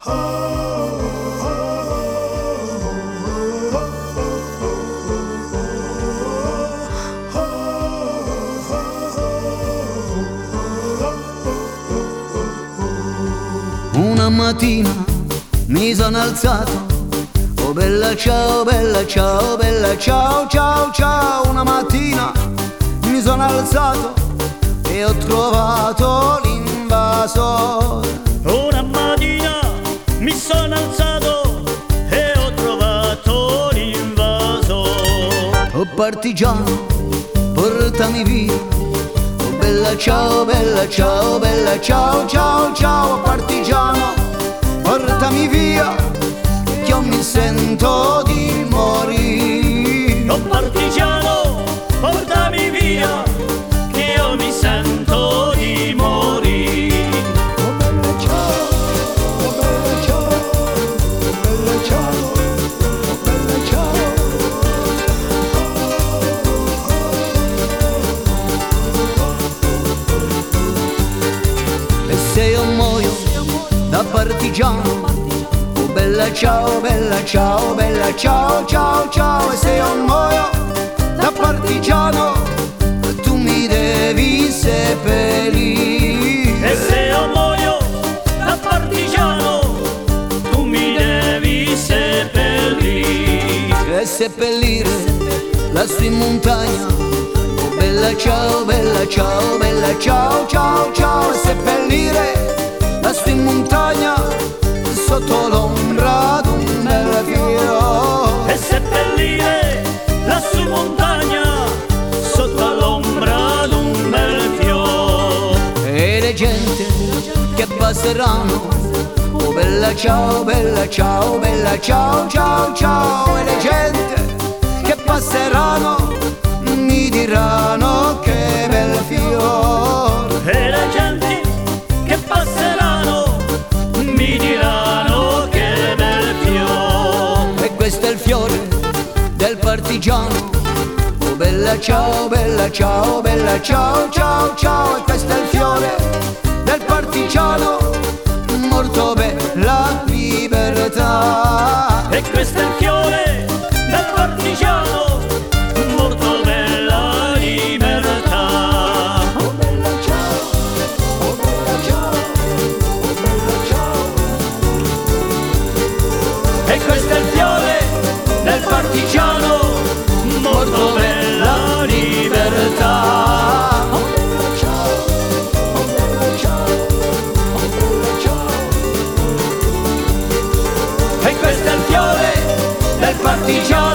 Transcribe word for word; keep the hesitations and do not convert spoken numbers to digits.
Una mattina mi sono alzato, oh bella ciao, bella ciao, bella ciao, ciao, ciao. Una mattina mi sono alzato e ho trovato l'invasore. Una mattina mi sono alzato e ho trovato l'invasore. Oh partigiano, portami via. Bella ciao, bella ciao, bella ciao, ciao, ciao. Partigiano, portami via, che io mi sento di morire. Oh partigiano, portami via, che io mi sento di morire. Oh bella ciao, oh bella ciao, oh bella ciao, oh bella ciao. E se io muoio da partigiano, oh bella ciao, bella ciao, bella ciao, ciao, ciao. E se io muoio da partigiano, tu mi devi seppellire. E se io muoio da partigiano, tu mi devi seppellire. E seppellire lassù in montagna, oh bella ciao, bella ciao, bella ciao, ciao, ciao. E seppellire lassù in montagna, sotto l'ombra d'un bel fiore. E seppellire lassù in montagna, sotto l'ombra d'un bel fiore. E le gente che passeranno, oh bella ciao, bella ciao, bella ciao, ciao, ciao. E le gente che passeranno mi diranno che bel fiore. E le genti che passeranno mi diranno che bel fiore. E questo è il fiore del partigiano, oh bella ciao, bella ciao, bella ciao, ciao, ciao. E questo è il fiore del partigiano, morto per la libertà. E questo è il fiore del partigiano, morto per la libertà. Oh bella ciao, oh bella ciao, oh bella ciao. E questo è il fiore del partigiano, morto per la libertà. Oh bella ciao, oh bella ciao, oh bella ciao. E questo è il fiore del partigiano,